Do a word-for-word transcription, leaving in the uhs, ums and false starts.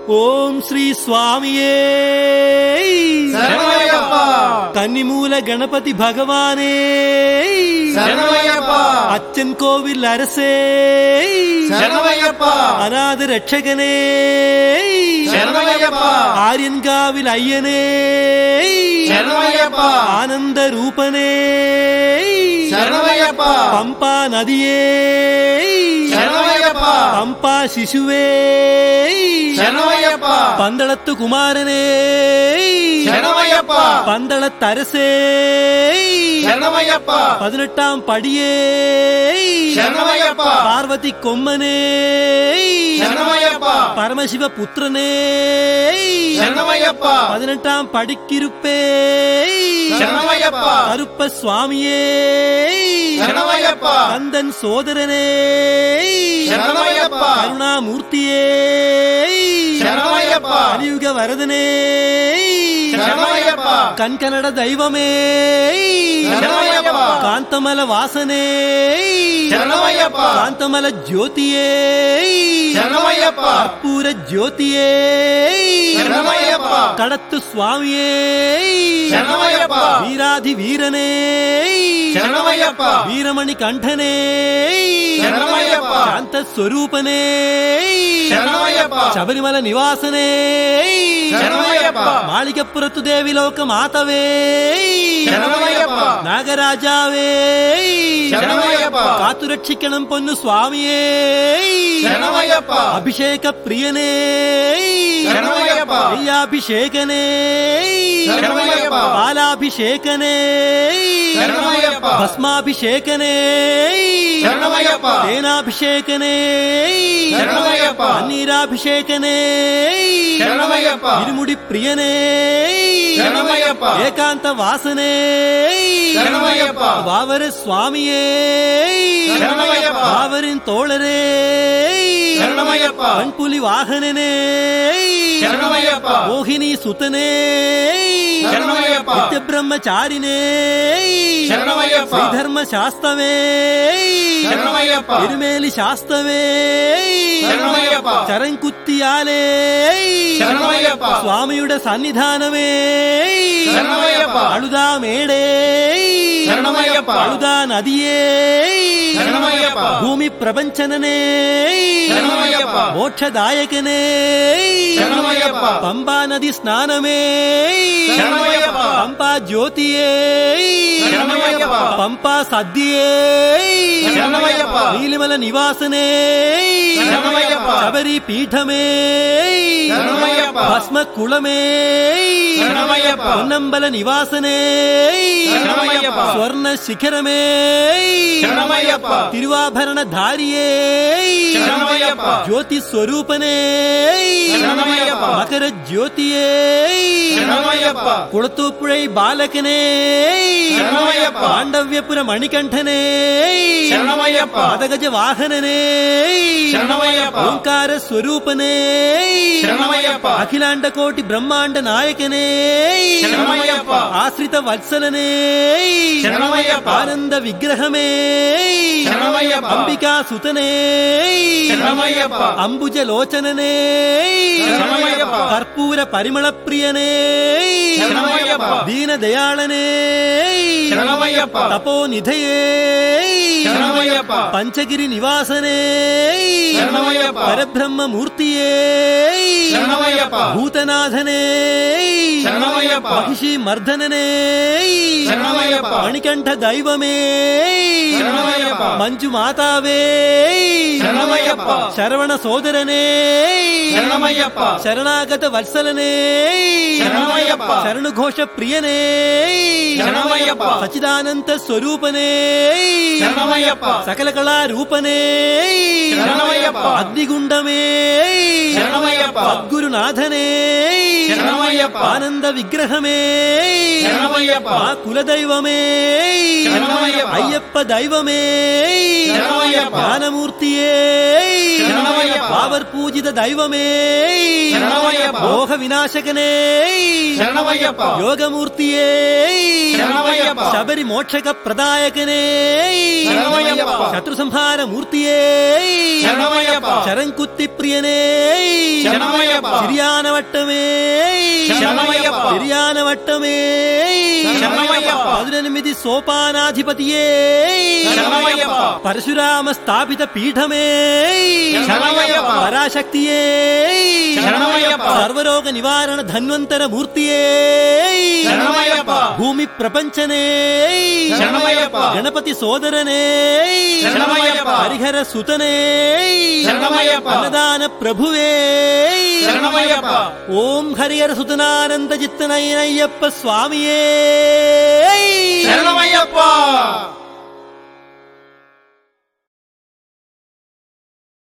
ஓம் ஸ்ரீ சுவாமியே சரணமையப்பா. கன்னிமூல கணபதி பகவானே சரணமையப்பா. அச்சன் கோவில் அரசே சரணமையப்பா. அநாத ரட்சகனே சரணமையப்பா. ஆரியன்காவில் ஐயனே சரணமையப்பா. ஆனந்த ரூபனே சரணமையப்பா. பம்பா நதியே சரணமையப்பா. பம்பா சிசுவே சரணமையப்பா. பந்தளத்து குமாரனே சரணமையப்பா. பந்தளத்தரசே சரணமையப்பா. பதினெட்டாம் படியே சரணமையப்பா. பார்வதி கொம்மனே சரணமையப்பா. பரமசிவ புத்திரனே சரணமையப்பா. பதினெட்டாம் படிக்கிருப்பே சரணமையப்பா. கருப்ப சுவாமியே சரணமையப்பா. கந்தன் சோதரனே சரணமையப்பா. கருணாமூர்த்தியே சரணமையப்பா. கலியுக வரதனே சரணமையப்பா. கண்கனட தெய்வமே சரணமையப்பா. காந்தமல வாசனே சரணமையப்பா. காந்தமல ஜோதியே சரணமையப்பா. கற்பூர ஜோதியே சரணமையப்பா. கடத்து சுவாமியே சரணமையப்பா. வீராதி வீரனே சரணமையப்பா. வீரமணி கண்டனே சரணமையப்பா. சாந்த ஸ்வரூபனே சரணமையப்பா. சபரிமல நிவாசனே சரணமையப்பா. மாளிகப்புறத்து தேவிலோக மாதவே சரணமையப்பா. நாகராஜாவே சரணமையப்பா. காத்து ரட்சிக்கணும் பொன்னு சுவாமியே சரணமையப்பா. அபிஷேக பிரியனே சரணமையப்பா. ஐயாபிஷேகனே சரணமையப்பா. பாலாபிஷேகனே சரணமையப்பா. பஸ்மாபிஷேகனே சரணமையப்பா. தேனாபிஷேகனே சரணமையப்பா. பன்னீராபிஷேகனே சரணமையப்பா. இருமுடி பிரியனே சரணமையப்பா. ஏகாந்த வாசனே சரணமையப்பா. வாவர சுவாமியே சரணமையப்பா. வாவரின் தோழரே சரணமையப்பா. பண்புலி வாகனனே சரணமையப்பா. மோகினி சுதனே சரணமையப்பா. நித்ய பிரம்மச்சாரினே சரணமையப்பா. தர்ம சாஸ்தவே சரணமையப்பா. இருமேலி சாஸ்தவே சரணமையப்பா. ചരങ്കുത്തിയാലേ ശരണമയ്യപ്പ. സ്വാമിയുടെ സന്നിധാനമേ ശരണമയ്യപ്പ. അഴുതാ മേടേ ശരണമയ്യപ്പ. അഴുതാ നദിയേ ശരണമയ്യപ്പ. ഭൂമി പ്രപഞ്ചനനേ ശരണമയ്യപ്പ. മോക്ഷദായകനേ ശരണമയ്യപ്പ. പമ്പാ നദി സ്നാനമേ ശരണമയ്യപ്പ. പമ്പാ ജ്യോതിയേ ശരണമയ്യപ്പ. പമ്പാ സദ്യയേ ശരണമയ്യപ്പ. നീലിമല നിവാസനേ ശരണമയ്യപ്പ. ശബരി പീഠമേ ശരണമയ്യപ്പ. ഭസ്മക്കുളമേ ശരണമയ്യപ്പ. പൊന്നമ്പല നിവാസനേ ശരണമയ്യപ്പ. സ്വർണ്ണ ശിഖരമേ ശരണമയ്യപ്പ. തിരുവാഭരണധാരിയേ ശരണമയ്യപ്പ. ജ്യോതി സ്വരൂപനേ ശരണമയ്യപ്പ. മകര ജ്യോതിയേ ശരണമയ്യപ്പ. കുളത്തൂപ്പുഴൈ ബാലകനേ ശരണമയ്യപ്പ. പാണ്ഡവ്യപുര മണികണ്ഠനേ ശരണമയ്യപ്പ. പദഗജ വാഹനനേ ശരണമയ്യപ്പ. ഓംകാര സ്വരൂപനേ ശരണമയ്യപ്പ. അഖിലാണ്ട കോടി ബ്രഹ്മാണ്ട നായകനേ ശരണമയ്യപ്പ. ആശ്രിത വത്സലനേ ശരണമയ്യപ്പ. ആനന്ദ വിഗ്രഹമേ ശരണമയ്യപ്പ. അംബികാ സുതനേ ശരണമയ്യപ്പ. അംബുജലോചനനേ ശരണമയ്യപ്പ. കർപ്പൂര പരിമളപ്രിയനേ ശരണമയ്യപ്പ. ദീനദയാളനേ ശരണമയ്യപ്പ. തപോനിധയേ ശരണമയ്യപ്പ. പഞ്ചഗിരി നിവാസനേ ശരണമയ്യപ്പ. പരബ്രഹ്മമൂർത്തിയേ ശരണമയ്യപ്പ. ഭൂതനാഥനേ ശരണമയ്യപ്പ. മഹിഷി മർദ്ദനനേ ശരണമയ്യപ്പ. മണികണ്ഠ ദൈവമേ ശരണമയ്യപ്പ. മഞ്ജു മാതാവേ ശരണമയ്യപ്പ. ശരവണ സോദരനേ ശരണമയ്യപ്പ. ശരണാഗത വത്സലനേ ശരണമയ്യപ്പ. ശരണുഘോഷ പ്രിയനേ ശരണമയ്യപ്പ. സച്ചിദാനന്ദ സ്വരൂപനേ ശരണമയ്യപ്പ. സകല കലാരൂപനേ ശരണമയ്യപ്പ. അഗ്നികുണ്ഡമേ ശരണമയ്യപ്പ. സദ്ഗുരുനാഥനേ ശരണമയ്യപ്പ. ആനന്ദ വിഗ്രഹമേ ശരണമയ്യപ്പ. ആ കുലദൈവമേ ശരണമയ്യപ്പ. അയ്യപ്പ ദൈവമേ ശരണമയ്യപ്പ. ജ്ഞാനമൂർത്തിയേ ശരണമയ്യപ്പ. அவர் பூஜித தெய்வமே శరణమయ్యప్ప மோக விநாசகனே శరణమయ్యప్ప யோகமூர்த்தியே శరణమయ్యప్ప శబరి మోక్షక ప్రదాయకనే శరణమయ్యప్ప శత్రు సంహార మూర్తియే శరణమయ్యప్ప శరంకుత్తి ప్రియనే శరణమయ్యప్ప సిరియానవట్టమే శరణమయ్యప్ప సిరియానవట్టమే శరణమయ్యప్ప పదునెనిమిది సోపానాధిపతియే శరణమయ్యప్ప పరశురామ స్థాపిత పీఠమే శరణమయ్యప్ప పరాశక్తియే శరణమయ్యప్ప సర్వరోగ నివారణ ధన్వంతర మూర్తియే శరణమయ్యప్ప భూమి ప్రపంచనే శరణమయ్యప్ప గణపతి సోదరనే శరణమయ్యప్ప హరిహర సుతనే శరణమయ్యప్ప అన్నదాన ప్రభువే శరణమయ్యప్ప ఓం హరిహర సుతనానంద చిత్తనయ్యప్ప స్వామియే శరణమయ్యప్ప